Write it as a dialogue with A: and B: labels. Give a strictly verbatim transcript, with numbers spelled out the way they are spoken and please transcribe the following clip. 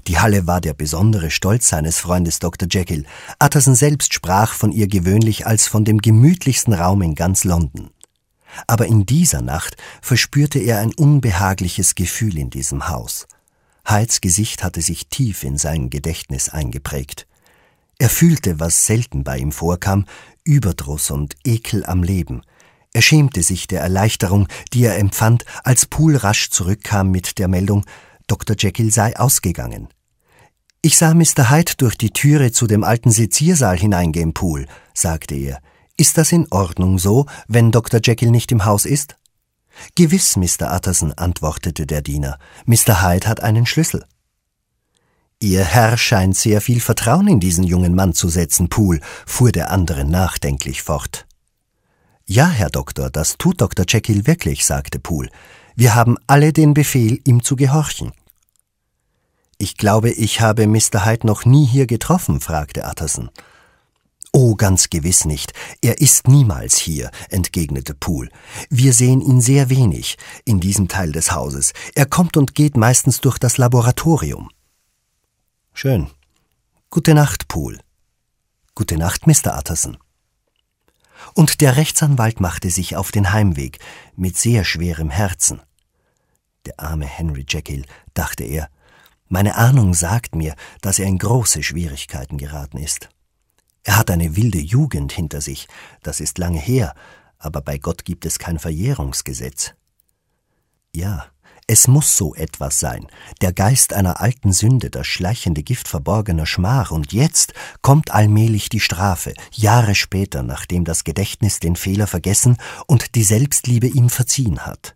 A: Die Halle war der besondere Stolz seines Freundes Doktor Jekyll. Utterson selbst sprach von ihr gewöhnlich als von dem gemütlichsten Raum in ganz London. Aber in dieser Nacht verspürte er ein unbehagliches Gefühl in diesem Haus. Hydes Gesicht hatte sich tief in sein Gedächtnis eingeprägt. Er fühlte, was selten bei ihm vorkam, Überdruss und Ekel am Leben. Er schämte sich der Erleichterung, die er empfand, als Poole rasch zurückkam mit der Meldung, Doktor Jekyll sei ausgegangen. »Ich sah Mister Hyde durch die Türe zu dem alten Seziersaal hineingehen, Poole«, sagte er. »Ist das in Ordnung so, wenn Doktor Jekyll nicht im Haus ist?« »Gewiss, Mister Utterson«, antwortete der Diener. »Mister Hyde hat einen Schlüssel.« »Ihr Herr scheint sehr viel Vertrauen in diesen jungen Mann zu setzen, Poole«, fuhr der andere nachdenklich fort. »Ja, Herr Doktor, das tut Doktor Jekyll wirklich«, sagte Poole. »Wir haben alle den Befehl, ihm zu gehorchen.« »Ich glaube, ich habe Mister Hyde noch nie hier getroffen«, fragte Utterson. »Oh, ganz gewiss nicht. Er ist niemals hier«, entgegnete Poole. »Wir sehen ihn sehr wenig in diesem Teil des Hauses. Er kommt und geht meistens durch das Laboratorium.« »Schön. Gute Nacht, Poole.« »Gute Nacht, Mister Utterson.« Und der Rechtsanwalt machte sich auf den Heimweg, mit sehr schwerem Herzen. »Der arme Henry Jekyll«, dachte er. »Meine Ahnung sagt mir, dass er in große Schwierigkeiten geraten ist. Er hat eine wilde Jugend hinter sich, das ist lange her, aber bei Gott gibt es kein Verjährungsgesetz. Ja, es muss so etwas sein, der Geist einer alten Sünde, das schleichende Gift verborgener Schmach, und jetzt kommt allmählich die Strafe, Jahre später, nachdem das Gedächtnis den Fehler vergessen und die Selbstliebe ihm verziehen hat.